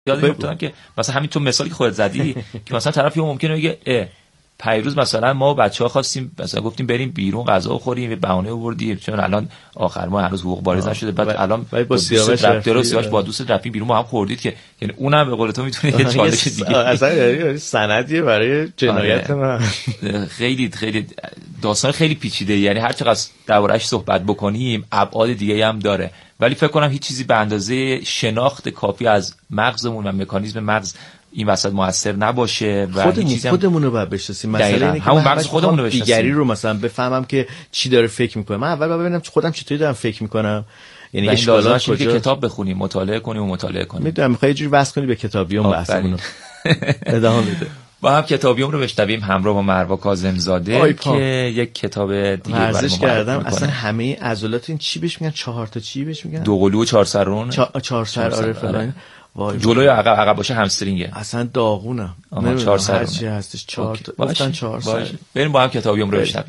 یاد میافتادم که مثلا همین تو مثالی که خودت زدی که مثلا طرفی ممکنه بگه پیروز مثلا ما بچه‌ها خواستیم مثلا گفتیم بریم بیرون غذا بخوریم به بهانه آوردیم چون الان آخر ما هنوز حقوق بارز نشده بعد الان با سیاوش رفتارش با دوست رفیق بیرون ما هم خوردید که یعنی اونم به قول تو میتونه یه چالش دیگه اصلا سندیه برای جنایت من. خیلی داستان خیلی پیچیده، یعنی هر چقدر درباره‌اش صحبت بکنیم ابعاد دیگه هم داره، ولی فکر کنم هیچ چیزی به اندازه شناخت کافی از مغزمون و مکانیزم مغز این وسط موثر نباشه و خودمون رو باید بشناسیم. مسئله اینه که همون مغز خودمون رو بشناسیم، دیگری رو مثلا بفهمم که چی داره فکر میکنه. من اول باید ببینم خودم چطوری دارم فکر میکنم، یعنی اشکالات کجا. که کتاب بخونیم، مطالعه کنیم. میدونم میخوای یه جوری بحث کنی به کتابیون بحثمون رو ادامه بده. با هم کتابیون رو بشنویم همراه با مروه کاظم‌زاده که یک کتاب دیگه ورزش کردم. اصلا همه عضلات این چی بهش میگن؟ 4 تا چی بهش میگن؟ دو قلو و 4 سرون. 4 سر آره فلان. جلوی عقب باشه همسترینگه. اصلا داغونم. 4 سر هر چی هستش 4 تا گفتن 4 سر. بریم با هم کتابیون رو بشنویم.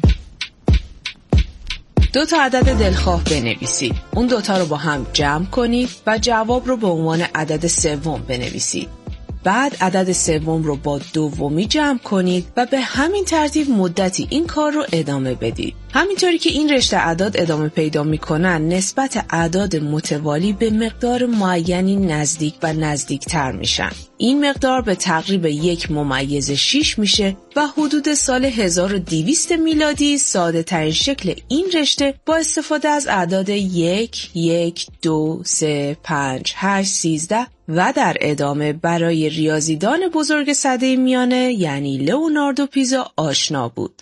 2 تا عدد دلخواه بنویسید. اون 2 تا رو با هم جمع کنید و جواب رو به عنوان عدد سوم بنویسید. بعد عدد سوم رو با دومی جمع کنید و به همین ترتیب مدتی این کار رو ادامه بدید. همینطوری که این رشته اعداد ادامه پیدا میکنن، نسبت اعداد متوالی به مقدار معینی نزدیک و نزدیکتر میشن. این مقدار به تقریب 1/6 میشه و حدود سال 1200 میلادی ساده ترین شکل این رشته با استفاده از اعداد 1 1 2 3 5 8 13 و در ادامه برای ریاضیدان بزرگ سده میانه یعنی لئوناردو پیزا آشنا بود.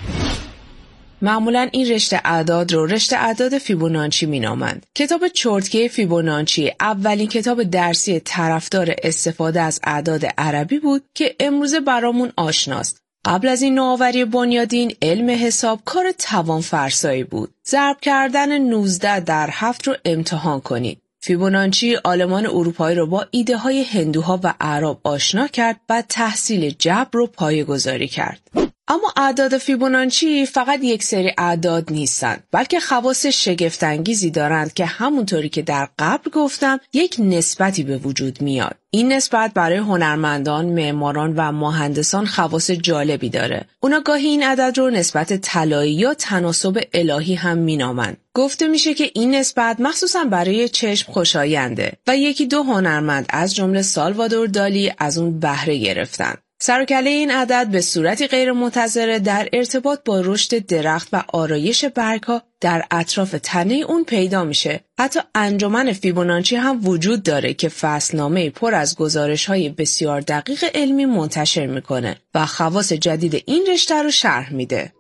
معمولا این رشته اعداد رو رشته اعداد فیبوناچی مینامند. کتاب چرتکه فیبوناچی اولین کتاب درسی طرفدار استفاده از اعداد عربی بود که امروزه برامون آشناست. قبل از این نوآوری بنیادین، علم حساب کار توانفرسایی بود. ضرب کردن 19 در 7 رو امتحان کنید. فیبوناچی آلمان اروپایی رو با ایده های هندوها و اعراب آشنا کرد و تحصیل جبر رو پایه‌گذاری کرد. اما اعداد فیبوناچی فقط یک سری اعداد نیستند، بلکه خواص شگفت‌انگیزی دارند که همونطوری که در قبل گفتم یک نسبتی به وجود میاد. این نسبت برای هنرمندان، معماران و مهندسان خواص جالبی داره. اونا گاهی این عدد رو نسبت طلایی یا تناسب الهی هم مینامند. گفته میشه که این نسبت مخصوصا برای چشم خوشاینده و 1-2 هنرمند از جمله سالوادور دالی از اون بهره گرفتن. سر و کله این عدد به صورتی غیر منتظره در ارتباط با رشد درخت و آرایش برگ‌ها در اطراف تنه اون پیدا میشه. حتی انجمن فیبوناچی هم وجود داره که فصلنامه پر از گزارش‌های بسیار دقیق علمی منتشر میکنه و خواص جدید این رشته رو شرح میده.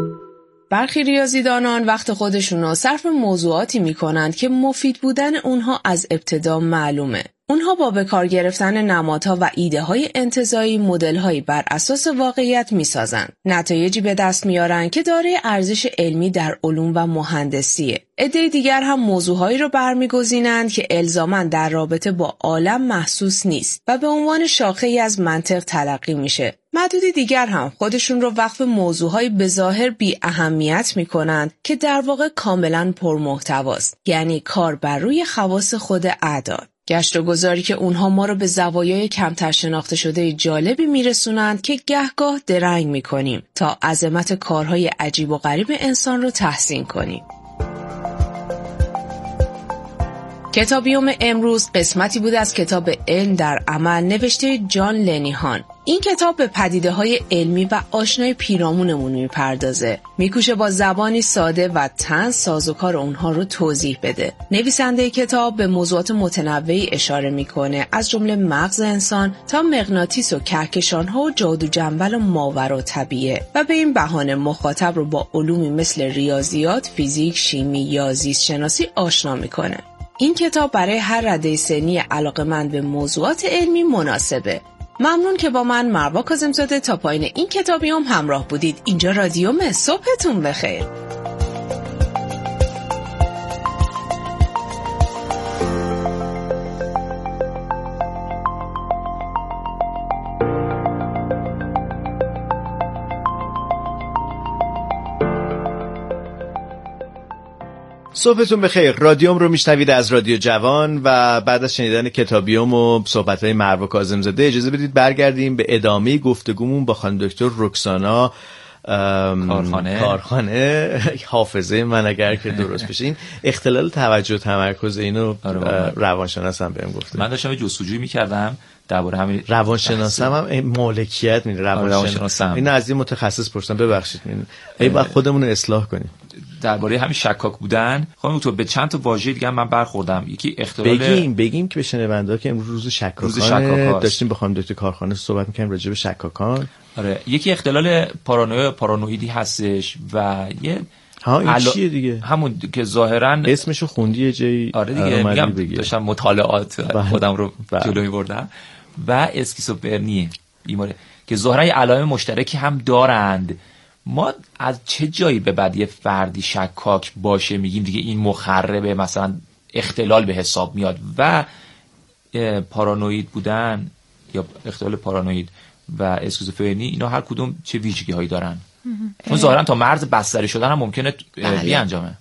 برخی ریاضیدانان وقت خودشون رو صرف موضوعاتی میکنند که مفید بودن اونها از ابتدا معلومه. اونها با به کار گرفتن نمادها و ایده های انتزاعی مدل هایی بر اساس واقعیت میسازن. نتایجی به دست میارن که دارای ارزش علمی در علوم و مهندسیه. عده دیگر هم موضوعهایی رو برمیگزینند که الزاماً در رابطه با عالم محسوس نیست و به عنوان شاخه‌ای از منطق تلقی میشه. معدودی دیگر هم خودشون رو وقف موضوعهای بظاهر بی اهمیت میکنند که در واقع کاملاً پرمحتواست، یعنی کار بر روی خواص خود اعداد. گشت و گذاری که اونها ما رو به زوایای کمتر شناخته شده جالبی میرسونند که گهگاه درنگ میکنیم تا عظمت کارهای عجیب و غریب انسان رو تحسین کنیم. کتابیوم امروز قسمتی بود از کتاب علم در عمل نوشته جان لنیهان. این کتاب به پدیده‌های علمی و آشنای پیرامونمون میپردازه. میکوشه با زبانی ساده و طنز سازوکار اونها رو توضیح بده. نویسنده کتاب به موضوعات متنوعی اشاره میکنه، از جمله مغز انسان تا مغناطیس و کهکشان‌ها و جادو جنبل و ماوراءالطبیعه و به این بهانه مخاطب رو با علومی مثل ریاضیات، فیزیک، شیمی یا زیست شناسی آشنا میکنه. این کتاب برای هر رده سنی علاقه‌مند به موضوعات علمی مناسبه. ممنون که با من مروه کاظم‌زاده تا پایین این کتابیوم همراه بودید. اینجا رادیوم. صبحتون بخیر. صبحتون بخیر. رادیوم رو میشنوید از رادیو جوان و بعد از شنیدن کتابیوم و صحبت‌های مروه کاظم‌زاده اجازه بدید برگردیم به ادامه گفتگومون با خانم دکتر رکسانا کارخانه. حافظه من اگر که درست بشه این اختلال توجه و تمرکز اینو روانشناسم بهم گفته. من داشتم جستجوی می‌کردم درباره همین. روانشناسم هم مالکیت میره. روانشناسم اینو از این متخصص پرسیدم، ببخشید ای بعد خودمون رو اصلاح کنیم. درباره همین شکاک بودن خانم تو به چند تا واژه دیگه من برخوردم. یکی اختلال بگیم که به شنونده‌ها که امروز روز شکاکان داشتیم با خانم دکتر کارخانه صحبت می‌کردیم راجع به شکاکان. آره یکی اختلال پارانویدی هستش و یه این چیه دیگه؟ همون که ظاهرا اسمشو خوندی یه جایی. آره دیگه میگم داشتم مطالعات خودم رو جلوی بردم. و اسکیزوفرنی بیماری که ظاهرا یه علائم مشترکی هم دارند. ما از چه جایی به بعد یه فردی شکاک باشه میگیم دیگه این مخربه، مثلا اختلال به حساب میاد؟ و پارانوید بودن یا اختلال پارانوید و اسکیزوفرنی اینا هر کدوم چه ویژگی هایی دارن؟ اون ظاهرا تا مرز بستری شدن هم ممکنه بیانجامه.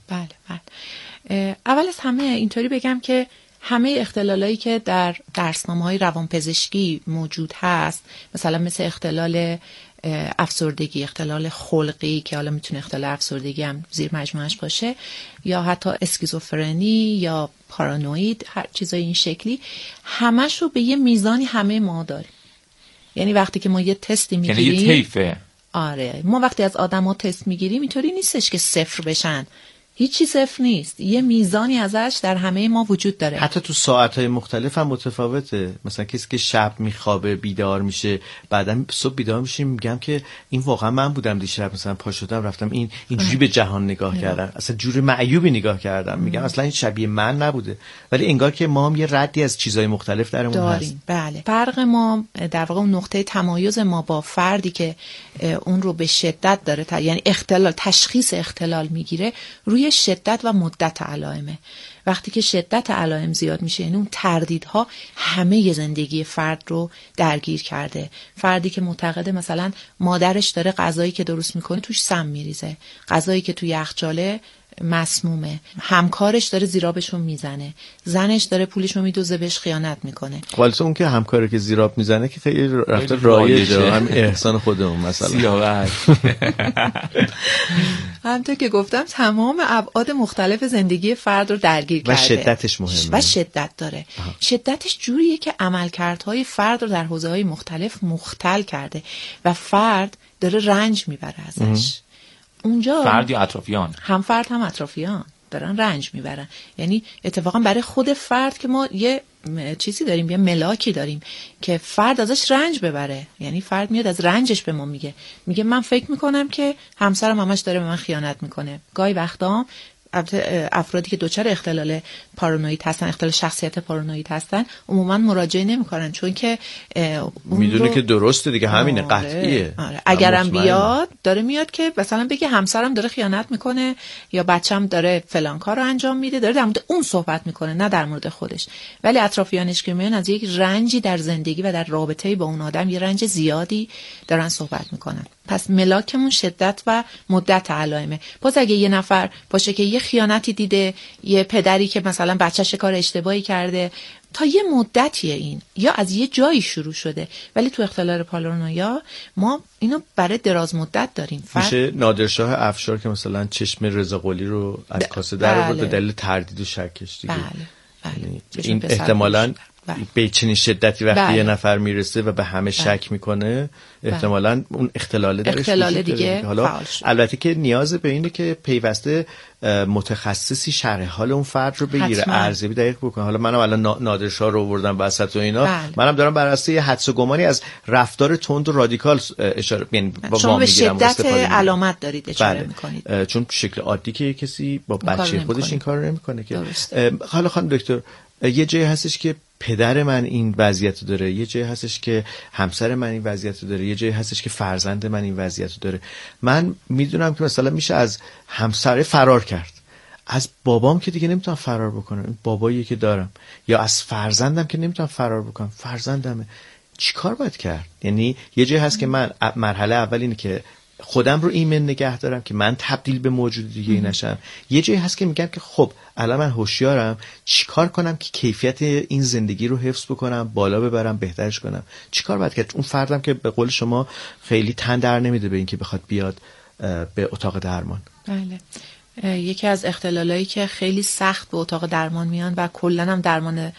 بله. اول از همه اینطوری بگم که همه اختلالایی که در درسنامه‌های روانپزشکی موجود هست، مثلا مثل اختلال افسردگی، اختلال خلقی که حالا میتونه اختلال افسردگی هم زیر مجموعش باشه، یا حتی اسکیزوفرنی یا پارانوید، هر چیزای این شکلی، همش رو به یه میزانی همه ما داریم. یعنی وقتی که ما یه تستی میگیریم، یعنی یه طیفه. آره ما وقتی از آدم‌ها تست میگیریم اینطوری نیستش که صفر بشن، هیچی صفر نیست، یه میزانی ازش در همه ما وجود داره. حتی تو ساعت‌های مختلف هم متفاوته. مثلا کسی که شب میخوابه بیدار میشه، بعدم صبح بیدار میشیم میگم که این واقعا من بودم دیشب، مثلا پا شدم رفتم اینجوری به جهان نگاه کردم، اصلا جور معیوبی نگاه کردم، میگم اصلا این شبیه من نبوده، ولی انگار که ما هم یه ردی از چیزای مختلف درمون هست. بله. فرق ما در واقع اون نقطه تمایز ما با فردی که اون رو به شدت داره یعنی اختلال، تشخیص اختلال میگیره روی شدت و مدت علائمه. وقتی که شدت علائم زیاد میشه، یعنی اون تردیدها همه زندگی فرد رو درگیر کرده. فردی که معتقده مثلا مادرش داره غذایی که درست میکنه توش سم میریزه، غذایی که توی یخچاله مسمومه، همکارش داره زیرابشو میزنه، زنش داره پولشو میدوزه بهش خیانت میکنه. ولی اون که همکاری که زیراب میزنه که خیلی رفته رایجه، هم احسان خودمون مثلا سیاوش. همونطور که گفتم تمام ابعاد مختلف زندگی فرد رو درگیر کرده و شدتش مهمه و شدت داره. شدتش جوریه که عملکردهای فرد رو در حوزه‌های مختلف مختل کرده و فرد داره رنج میبره ازش. اونجا فرد یا اطرافیان، هم فرد هم اطرافیان دارن رنج میبرن. یعنی اتفاقا برای خود فرد که ما یه چیزی داریم، یه ملاکی داریم که فرد ازش رنج ببره. یعنی فرد میاد از رنجش به ما میگه من فکر میکنم که همسرم همش داره به من خیانت میکنه. گاهی وقتا افرادی که دچار اختلال پارانوید هستن، اختلال شخصیت پارانوید هستن، عموما مراجعه نمیکنن، چون که میدونه که درسته دیگه، همینه، قطعیه. اگرم بیاد داره میاد که مثلا بگه همسرم داره خیانت میکنه یا بچم داره فلان کارو انجام میده، داره در مورد اون صحبت میکنه نه در مورد خودش. ولی اطرافیانش که میان از یک رنجی در زندگی و در رابطه با اون آدم یه رنج زیادی دارن صحبت میکنن. پس ملاکمون شدت و مدت علائمه. باز اگه یه نفر باشه که یه خیانتی دیده، یه پدری که مثلا بچه‌ش کار اشتباهی کرده، تا یه مدتیه این، یا از یه جایی شروع شده، ولی تو اختلال پارانویا ما اینو برای دراز مدت داریم. میشه نادرشاه افشار که مثلا چشم رضا قلی رو از کاسه در آورد به دلیل تردید و شکش دیگه. بله. این احتمالاً به چنین شدتی وقتی یه نفر میرسه و به همه شک میکنه، احتمالاً اون اختلال دیگه حالا البته که نیاز به اینه که پیوسته متخصصی شرح حال اون فرد رو بگیره، ارزیابی دقیق بکنه. حالا منم الان نادرشاه رو آوردم وسط و اینا، منم دارم بر اساس یه حدس و گمانی از رفتار تند و رادیکال اشاره، یعنی با شما به شدت علامت دارید اشاره میکنید، چون شکل عادی که کسی با بچه خودش این کارو نمیکنه که. حالا خانم دکتر، یه جایی هستش که پدر من این وضعیت رو داره، یه جایی هستش که همسر من این وضعیت رو داره، یه جایی هستش که فرزند من این وضعیت رو داره. من میدونم که مثلا میشه از همسر فرار کرد، از بابام که دیگه نمیتونم فرار بکنم، این باباییه که دارم، یا از فرزندم که نمیتونم فرار بکنم، فرزندمه. چی کار باید کرد؟ یعنی یه جایی هست که من مرحله اول اینه که خودم رو ایمن نگه دارم که من تبدیل به موجود دیگه نشم. یه جایی هست که میگم که خب الان من هوشیارم، چیکار کنم که کیفیت این زندگی رو حفظ بکنم، بالا ببرم، بهترش کنم. چیکار باید کرد؟ اون فردم که به قول شما خیلی تن در نمیده به این که بخواد بیاد به اتاق درمان. بله. یکی از اختلالایی که خیلی سخت به اتاق درمان میان و کلاً هم درمان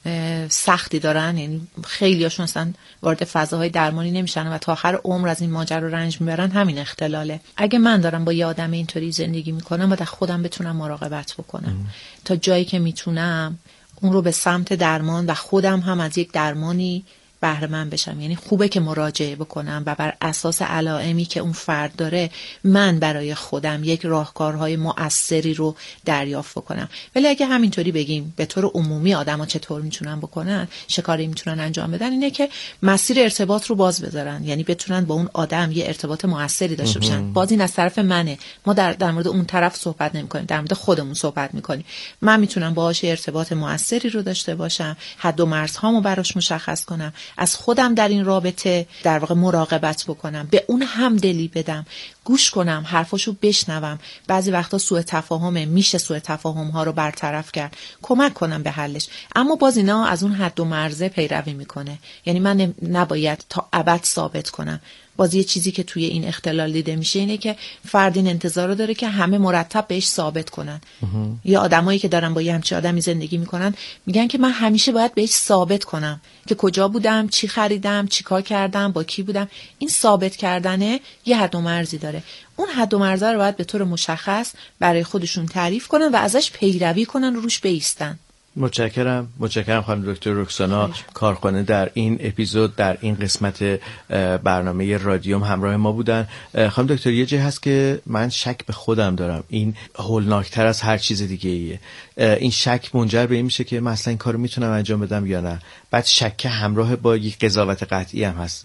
سختی دارن، یعنی خیلی هاشون اصلا وارد فضاهای درمانی نمیشن و تا آخر عمر از این ماجرا رو رنج میبرن، همین اختلاله. اگه من دارم با یه آدم اینطوری زندگی میکنم باید خودم بتونم مراقبت بکنم تا جایی که میتونم اون رو به سمت درمان و خودم هم از یک درمانی بهره مند بشم. یعنی خوبه که مراجعه بکنم و بر اساس علائمی که اون فرد داره من برای خودم یک راهکارهای مؤثری رو دریافت بکنم. ولی اگه همینطوری بگیم به طور عمومی آدما چطور میتونن بکنن، چه کاری میتونن انجام بدن، اینه که مسیر ارتباط رو باز بذارن، یعنی بتونن با اون آدم یه ارتباط مؤثری داشته باشن. باز این از طرف منه، ما در مورد اون طرف صحبت نمی‌کنیم، در مورد خودمون صحبت می‌کنیم. من میتونم باهاش ارتباط مؤثری رو داشته باشم، حد و مرزهامو براش مشخص کنم، از خودم در این رابطه در واقع مراقبت بکنم، به اون همدلی بدم، گوش کنم، حرفاشو بشنوم. بعضی وقتا سوء تفاهمه، میشه سوء تفاهم ها رو برطرف کرد، کمک کنم به حلش. اما باز اینا از اون حد و مرزه پیروی میکنه، یعنی من نباید تا ابد ثابت کنم. باز یه چیزی که توی این اختلال دیده میشه اینه که فرد این انتظار رو داره که همه مرتب بهش ثابت کنن. یا آدمایی که دارن با یه همچین آدمی زندگی میکنن میگن که من همیشه باید بهش ثابت کنم که کجا بودم، چی خریدم، چی کار کردم، با کی بودم. این ثابت کردنه یه حد و مرزی داره. اون حد و مرز رو باید به طور مشخص برای خودشون تعریف کنن و ازش پیروی کنن و روش بایستن. متشکرم خانم دکتر رکسانا کارخانه در این اپیزود، در این قسمت برنامه رادیوم همراه ما بودن. خانم دکتر یه جایی هست که من شک به خودم دارم، این هولناکتر از هر چیز دیگه ایه. این شک منجر به این میشه که مثلا این کارو میتونم انجام بدم یا نه. بعد شک همراه با یک قضاوت قطعی هم هست،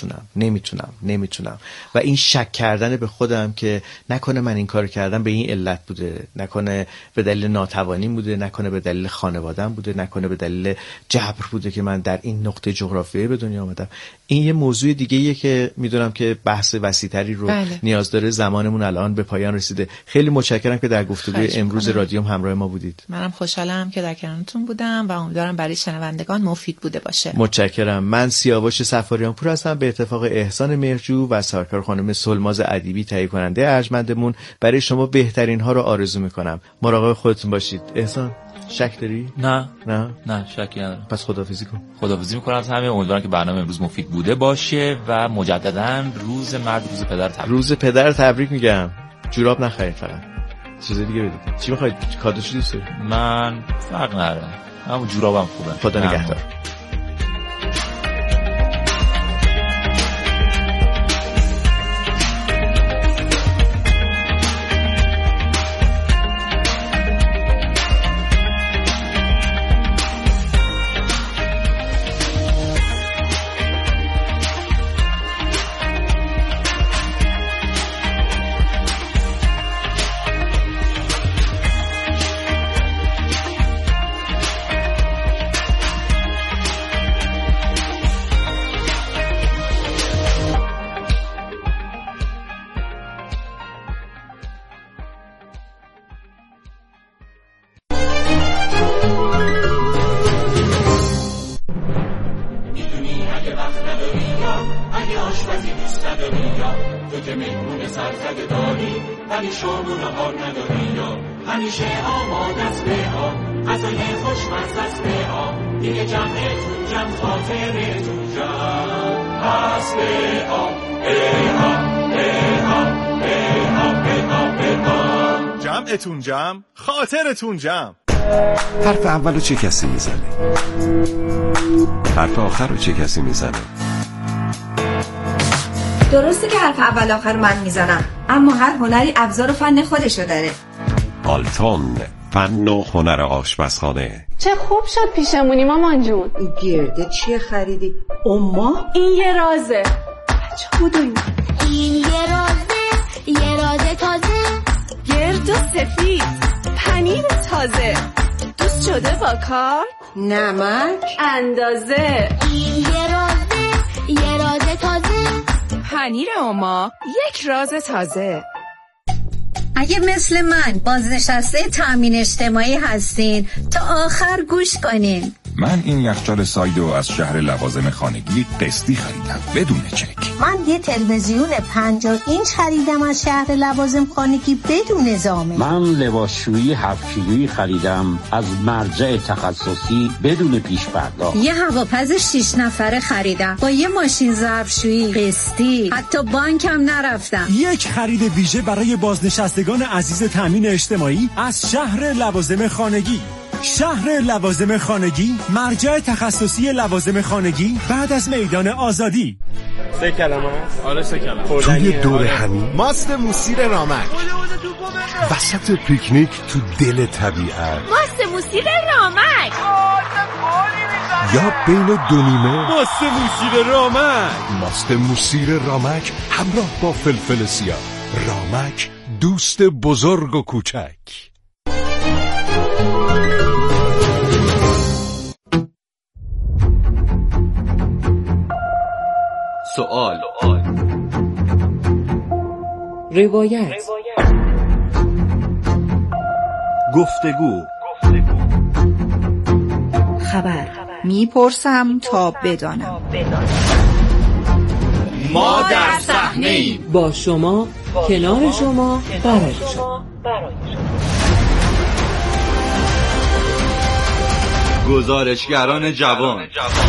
نمیتونم و این شک کردن به خودم که نکنه من این کارو کردم به این علت بوده، نکنه به دلیل ناتوانی بوده، نکنه به دلیل خانواده‌ام بوده، نکنه به دلیل جبر بوده که من در این نقطه جغرافیایی به دنیا آمدم. این یه موضوع دیگه‌ایه که میدونم که بحث وسیع‌تری رو نیاز داره. زمانمون الان به پایان رسیده. خیلی متشکرم که در گفتگوی امروز رادیوم همراه ما بودید. منم خوشحالم که در کنارتون بودم و امیدوارم برای شنوندگان مفید بوده باشه. متشکرم. من سیاوش صفاریان پور هستم. به اتفاق احسان مهرجو و سرکار خانم سلماز ادیبی تهیه کننده ارجمندمون برای شما بهترین ها رو آرزو میکنم. مراقب خودتون باشید. احسان شک داری؟ نه شکی ندارم. پس خداحافظی کن. خداحافظی میکنم از همه. امیدوارم که برنامه امروز مفید بوده باشه و مجددا روز مرد، روز پدر تبریک. روز پدر تبریک میگم. جوراب نخرید، فقط چیز دیگه بدید. چی میخواید؟ کادو چی دوست دارید؟ من فرق نداره، همون جورابم خوبه. خدا نگهدار. جمعتون جمع، خاطرتون جمع. حرف اولو چه کسی میزنه؟ حرف آخر رو چه کسی میزنه؟ درسته که حرف اول آخر من میزنم، اما هر هنری ابزار و فن خودشو داره. آلتون، فن و هنر آشپزخانه. چه خوب شد پیشمونی مامان جون. این گرده چیه خریدی؟ اما این یه رازه. چه بودوی؟ این یه رازه تازه، گرد و سفید، پنیر تازه، دوست شده با کار، نمک اندازه. این یه رازه تازه، پنیر اوما، یک راز تازه. اگه مثل من بازنشسته تامین اجتماعی هستین تا آخر گوش کنین. من این یخچال سایدو از شهر لوازم خانگی قسطی خریدم بدون چک. من یه تلویزیون 50 اینچ خریدم از شهر لوازم خانگی بدون زامن. من لباسشویی 7 کیلویی خریدم از مرجع تخصصی بدون پیش پرداخت. یه هواپز 6 نفره خریدم با یه ماشین ظرفشویی قسطی، حتی بانکم نرفتم. یک خرید ویژه برای بازنشستگان عزیز تامین اجتماعی از شهر لوازم خانگی. شهر لوازم خانگی، مرجع تخصصی لوازم خانگی بعد از میدان آزادی. 3 کلمه. آره 3 کلمه. توی دور همین ماست موسیر رامک، وسط پیکنیک تو دل طبیعت، ماست موسیر رامک، یا بین دو نیمه. ماست موسیر رامک. ماست موسیر رامک همراه با فلفل سیاه. رامک، دوست بزرگ و کوچک. سوال، روایت، گفتگو، خبر. میپرسم تا بدانم. ما در صحنه‌ایم، با شما، کنار شما، برای شما. گزارشگران جوان.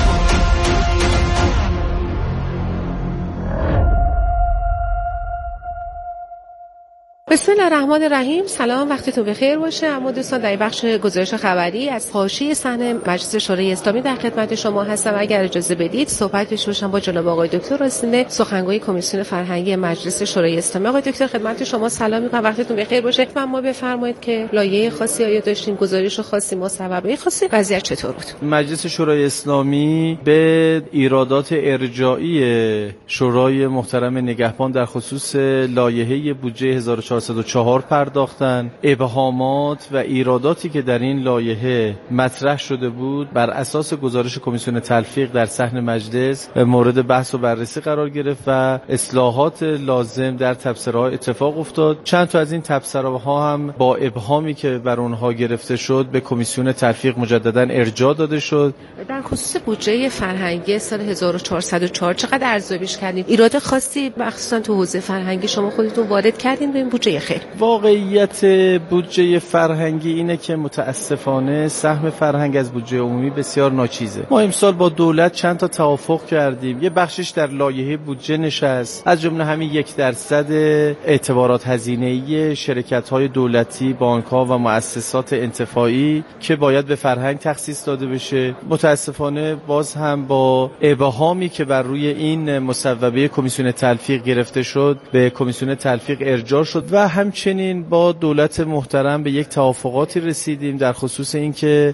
بسم الله الرحمن الرحیم. سلام، وقتتون بخیر باشه. اما دوستان، در بخش گزارش خبری از حاشیه صحنه مجلس شورای اسلامی در خدمت شما هستم. اگر اجازه بدید صحبت داشته باشم با جناب آقای دکتر راسینه، سخنگوی کمیسیون فرهنگی مجلس شورای اسلامی. آقای دکتر، خدمت شما سلام می‌کنم، وقتتون بخیر باشه. و ما بفرمایید که لایحه خاصی آیا داشتین، گزارش خاصی، مصوبه خاصی، وضعیت چطور بود؟ مجلس شورای اسلامی به ایرادات ارجاعی شورای محترم نگهبان در خصوص لایحه بودجه 1404 پرداختن. ابهامات و ایراداتی که در این لایحه مطرح شده بود بر اساس گزارش کمیسیون تلفیق در صحن مجلس مورد بحث و بررسی قرار گرفت و اصلاحات لازم در تبصره‌ها اتفاق افتاد. چند تا از این تبصره‌ها هم با ابهامی که بر اونها گرفته شد به کمیسیون تلفیق مجددا ارجاع داده شد. در خصوص بودجه فرهنگی سال 1404 چقدر ارزیابیش کردید؟ ایراد خاصی مخصوصا تو حوزه فرهنگی شما خودتون وارد کردین به این بودجه؟ خیر. واقعیت بودجه فرهنگی اینه که متاسفانه سهم فرهنگ از بودجه عمومی بسیار ناچیزه. ما امسال با دولت چند تا توافق کردیم. یه بخشش در لایحه بودجه نشست، از جمله همین 1% اعتبارات هزینه‌ای شرکت‌های دولتی، بانک‌ها و مؤسسات انتفاعی که باید به فرهنگ تخصیص داده بشه. متاسفانه باز هم با ابهامی که بر روی این مصوبه کمیسیون تلفیق گرفته شد به کمیسیون تلفیق ارجاع شد و همچنین با دولت محترم به یک توافقاتی رسیدیم در خصوص اینکه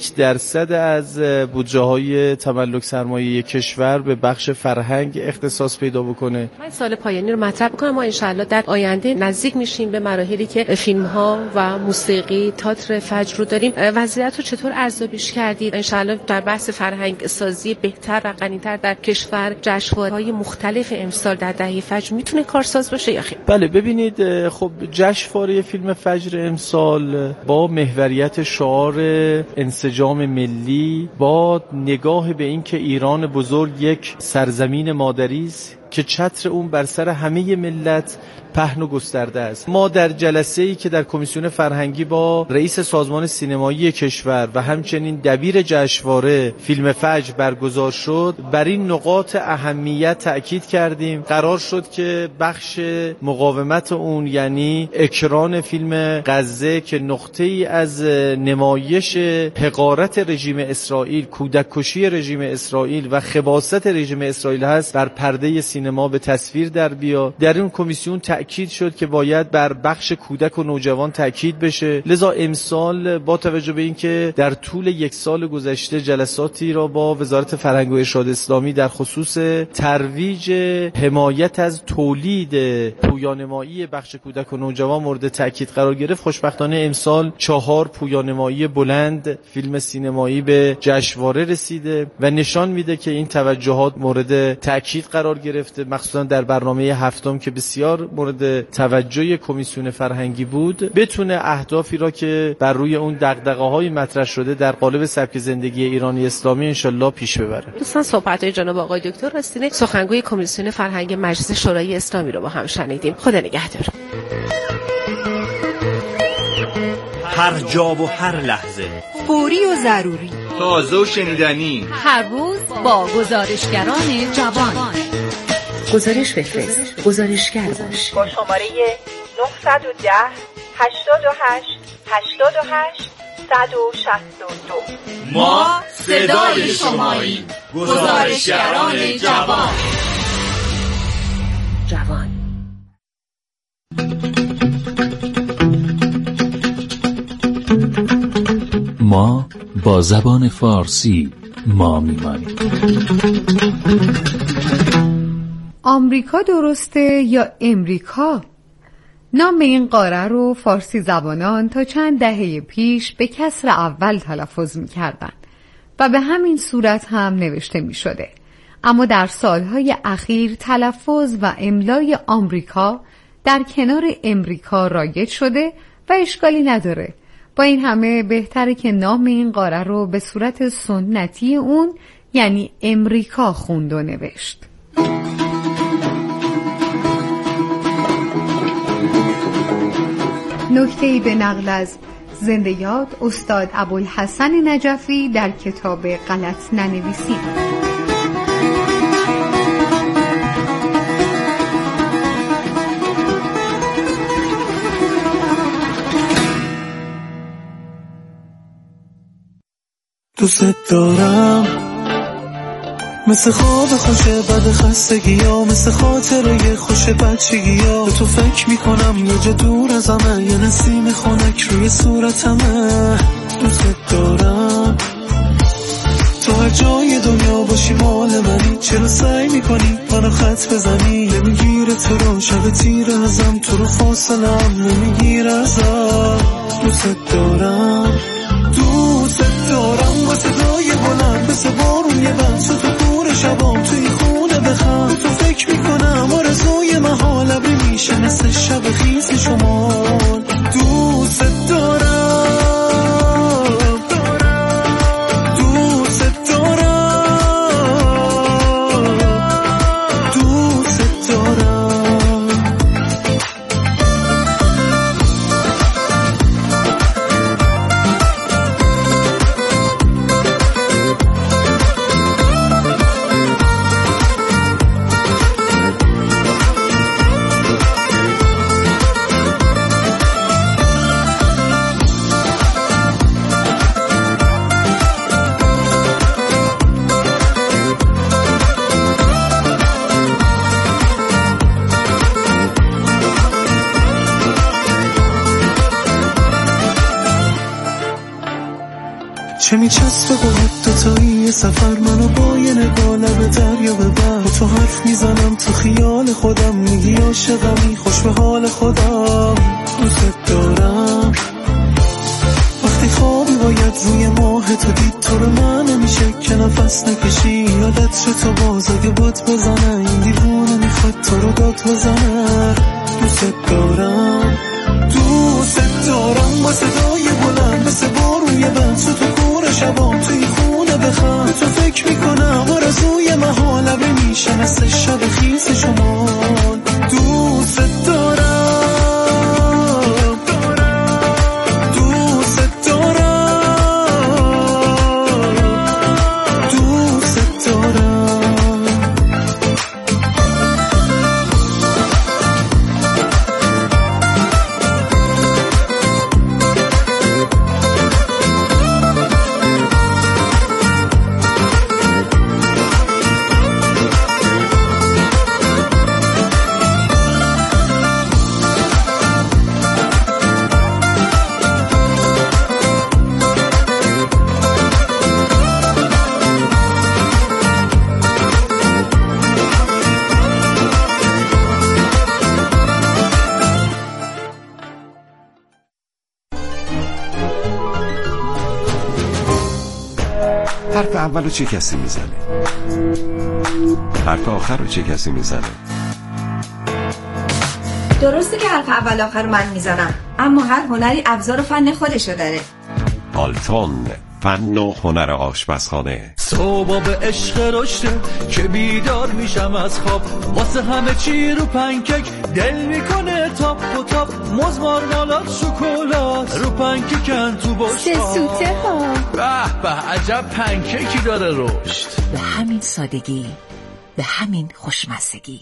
1% از بودجه‌های تملک سرمایه کشور به بخش فرهنگ اختصاص پیدا بکنه. من سال پایانی رو مطرح بکنم. ما انشالله در آینده نزدیک میشیم به مراحلی که فیلم‌ها و موسیقی، تئاتر فجر رو داریم. وضعیت رو چطور ارزیابیش کردید؟ انشالله در بحث فرهنگ سازی بهتر و غنی‌تر در کشور جشنواره‌های مختلف امسال در دهه فجر میتونه کارساز باشه یا خیر؟ بله، ببینید، خب جشنواره فیلم فجر امسال با محوریت شعار انسجام ملی، با نگاه به این که ایران بزرگ یک سرزمین مادری است که چتر اون بر سر همه ملت پهن و گسترده است. ما در جلسه‌ای که در کمیسیون فرهنگی با رئیس سازمان سینمایی کشور و همچنین دبیر جشنواره فیلم فجر برگزار شد، بر این نقاط اهمیت تأکید کردیم. قرار شد که بخش مقاومت اون، یعنی اکران فیلم غزه که نقطه‌ای از نمایش حقارت رژیم اسرائیل، کودک کشی رژیم اسرائیل و خباثت رژیم اسرائیل هست، بر پرده سینما به تصویر در بیاد. در این کمیسیون تأکید شد که باید بر بخش کودک و نوجوان تأکید بشه. لذا امسال با توجه به اینکه در طول 1 سال گذشته جلساتی را با وزارت فرهنگ و ارشاد اسلامی در خصوص ترویج حمایت از تولید پویانمایی بخش کودک و نوجوان مورد تأکید قرار گرفت، خوشبختانه امسال 4 پویانمایی بلند فیلم سینمایی به جشنواره رسیده و نشان میده که این توجهات مورد تأکید قرار گرفته هفته مخصوصا در برنامه هفتم که بسیار مورد توجه کمیسیون فرهنگی بود بتونه اهدافی را که بر روی اون دغدغه‌های مطرح شده در قالب سبک زندگی ایرانی اسلامی انشالله پیش ببره. دوستان صحبت‌های جناب آقای دکتر راستینه سخنگوی کمیسیون فرهنگی مجلس شورای اسلامی رو با هم شنیدیم. خدا نگهدار. هر جا و هر لحظه، فوری و ضروری، تازه و شنیدنی، هر روز با گزارشگران جوان. گزارش بفرست، گزارشگر باش. با شماره 910 88 88 162. ما صدای شماییم. گزارشگران جوان. ما با زبان فارسی ما میمانیم. آمریکا درسته یا امریکا؟ نام این قاره رو فارسی زبانان تا چند دهه پیش به کسر اول تلفظ می‌کردند و به همین صورت هم نوشته می‌شده. اما در سالهای اخیر تلفظ و املای آمریکا در کنار امریکا رایج شده و اشکالی نداره. با این همه بهتره که نام این قاره رو به صورت سنتی اون یعنی امریکا خوند و نوشت. نکته‌ای به نقل از زنده یاد استاد ابوالحسن نجفی در کتاب غلط ننویسی. دوست دارم مثل خواب خوشه بعد خستگی ها، مثل خاطره خوش بچگی ها. به تو فکر میکنم یه جا دور از همه، یه نسیم خنک روی صورتمه. دوست دارم تو هر جای دنیا باشی مال منی، چرا سعی میکنی منو خط بزنی؟ نمیگیره تو رو شب تیر ازم، تو رو فاصله هم نمیگیره ازم. دوست دارم با صدای بلند مثل بارون یه بند تو دور شبام توی خونه بخم. تو فکر میکنم آرزوی محال ابری میشه مثل شب خیز شمال. دوست دارم دوست دارم دوست دارم. چه میچسته باید دوتایی سفر، منو با یه نگاه لب دریا ببر. تو حرف میزنم تو خیال خودم، میگی عاشقمی خوش به حال خودم. دوست دارم وقتی خوابی باید روی ماه تو دید، تو رو من نمیشه که نفس نکشی. یادت شد تو باز اگه بات بزنه، این دیوونه میخواد تو رو داد بزنه. دوست دارم با صدای بلند مثل بارون یه بند تو کور شبام توی خونه بخم. تو فکر میکنم آرزوی محال ابری میشه مثل شب خیز شمال. دوست دارم دوست دارم دوست دارم. اولو چه کسی میزنه؟ حرف آخر رو چه کسی میزنه؟ درسته که حرف اول آخر من میزنم، اما هر هنری ابزار و فن خودشو داره. آلتون، فن و هنر آشپزخانه. صبح به عشق رشته که بیدار میشم از خواب، واسه همه چی رو پنکیک دل میکنه تاپ و تاپ، موز مارمالاد شکلات رو پنکیکن تو بشقاب. سوته ها به به عجب پنکیکی داره رشد. به همین سادگی، به همین خوشمزگی.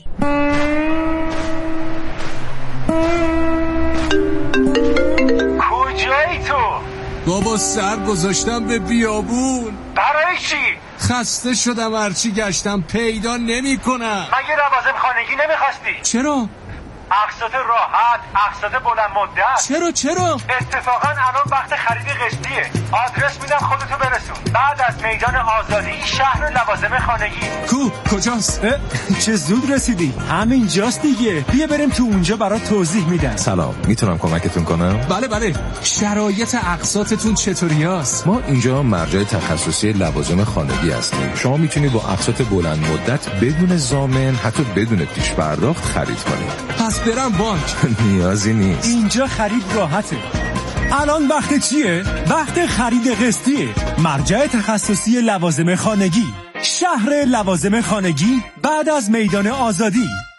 کجایی تو؟ بابا سر گذاشتم به بیابون. برای چی؟ خسته شدم، هرچی گشتم پیدا نمی کنم. مگه لوازم خانگی نمیخواستی؟ چرا؟ اقساط راحت، اقساط بلند مدت. چرا؟ اتفاقا الان وقت خرید قسطیه. آدرس میدم خودتو برسون. بعد از میدان آزادی شهر لوازم خانگی. کجاست؟ چه زود رسیدی؟ همین جاست دیگه. بیا بریم تو اونجا برات توضیح میدم. سلام، میتونم کمکتون کنم؟ بله. شرایط اقساطتون چطوری است؟ ما اینجا مرجع تخصصی لوازم خانگی هستیم. شما میتونید با اقساط بلند مدت بدون ضامن، حتی بدون پیش پرداخت خرید کنید. پس برم بانک؟ نیازی نیست. اینجا خرید راحته. الان وقت چیه؟ وقت خرید قسطیه. مرجع تخصصی لوازم خانگی، شهر لوازم خانگی بعد از میدان آزادی.